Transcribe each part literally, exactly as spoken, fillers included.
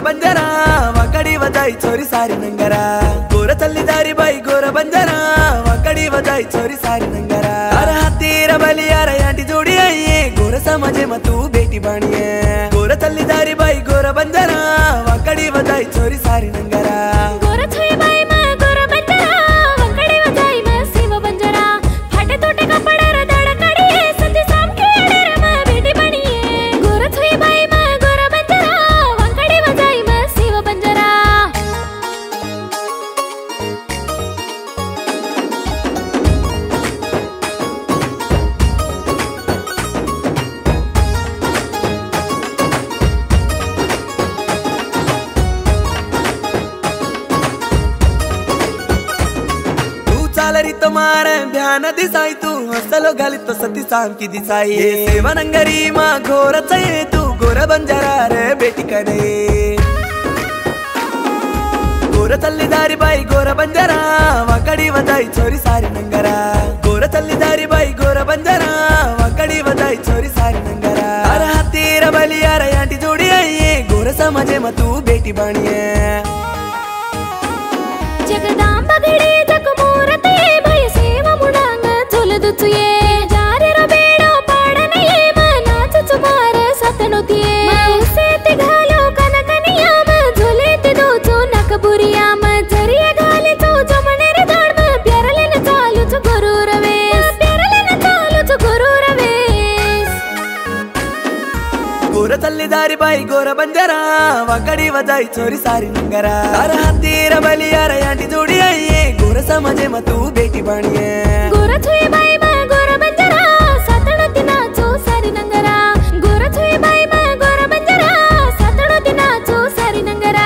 बंजरा वाकडी वजाई छोरी सारी नंगरा गोर चल्ली दारी बाई गोर बंजरा वाकडी वजाई छोरी सारी नंगरा अरे हाथीरा बलियारा यांटी जोड़ी आई गोर समझे म तू बेटी बाणिए गोर चल्ली दारी बाई गोर बंजरा वाकडी वजाई छोरी सारी नंगरा गोर छुई बाई म गोर बंजरा वाकडी वजाई म शिव बंजरा फाटे तोटे कपडे रे दडकडी सती साम खेळे रे म बेटी बणिए गोर छुई बाई म गोर बंजरा वाकडी वजाई म शिव बंजरा चालरी तुम्हारे ध्यान दिसाई तू हसलो घाली तो सती साम की दिसाई सेवनंगरी मा घोर ये तू गोर बंजरा रे बेटी कने गोर चल्ली दारी बाई गोर बंजरा वाकडी वजाई छोरी सारी नंगरा गोर चल्ली दारी बाई गोर बंजरा वाकडी वजाई छोरी सारी नंगरा अरे हाथीरा बलियारा यांटी जोड़ी आई गोर समझे म तू बेटी बाणिए जगदांबा घडी जगमूरते भय सेव मुडांग झुलदुचुये जारे रो बेडो पाडनये मनाच चुमार सतनुतिये मौसे ते घालो कनकनिया म झुले ते दोचो नकबुरिया म जरिये घाले चो जमने रे दाड म प्यारले न चालू चो गुरुरवे प्यारले न चालू चो गुरुरवे गोर चल्ली दारी बाई गोर बंजरा वाकडी वजाई छोरी सारी नंगरा अरे हाथीरा बलियारा यांटी जोड़ी आई गोर समझे म तू बेटी बाणिए गोर छुई बाई म गोर बंजरा सातणती नाचो सारी नंगरा गोर छुई बाई म गोर बंजरा सातणती नाचो सारी नंगरा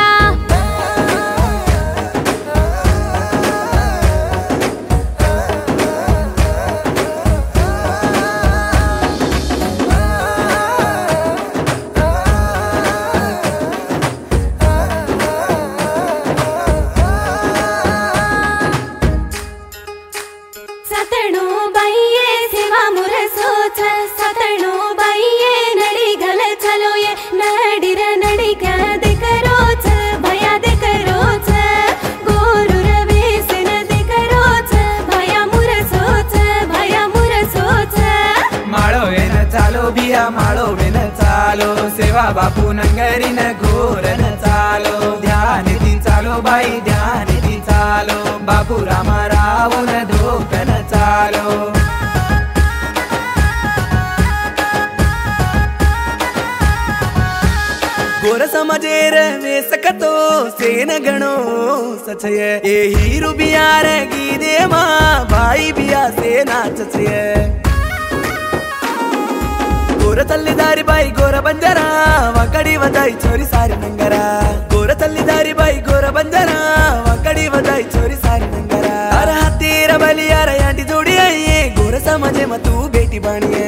सतणो बाईये सेवा मुरसोच सतणो बाईये नडी घल चलो ये नडीर नडी क्या देखरोच भया देखरोच गोरुर वेसन देखरोच भया मुरसोच भया मुरसोच माळो वेन चालो बिया माळो वेन चालो सेवा बापू नंगरी न गोर न चालो ध्यान ती चालो बाई ध्यान ती चालो बापू राम राव न धोकन चालो गोर समझे रे वे सकतो सेन गणो सचय ए हीरू बिया रे गीदे मा भाई बिया से नाचय गोर चल्ली दारी बाई गोर बंजरा वाकडी वजाई छोरी सारी नंगरा गोर चल्ली दारी बाई गोर बंजरा वाकडी वजाई छोरी सारी नंगरा अरे हाथीरा बलियारा यांटी जोड़ी आई गोर समझे म तू बेटी बाणिए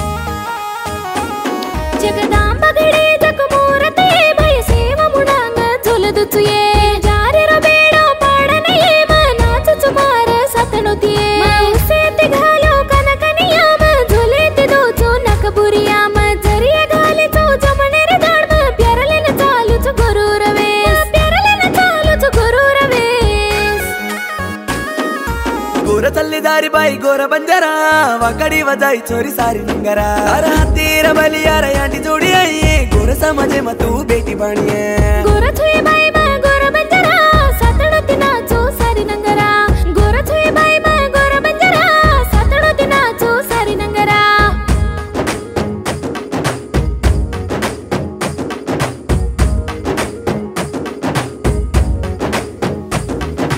जगदांबा घडी जगमूरते भय सेव मुडांग झुलदुचुये जारे रो बेडो पाडनये मनाच चुमार सतनुतिये मौसे ते घालो कनकनिया म झुले ते दोचो नकबुरिया म जरिये घाले चो जमने रे दाड म प्यारले न चालू चो गुरुरवे प्यारले न चालू चो गुरुरवे गोर चल्ली दारी बाई गोर बंजरा वाकडी वजाई छोरी सारी नंगरा अरे हाथीरा बलियारा यांटी जोड़ी आई गोर समझे म तू बेटी बाणिए गोर छुई बाई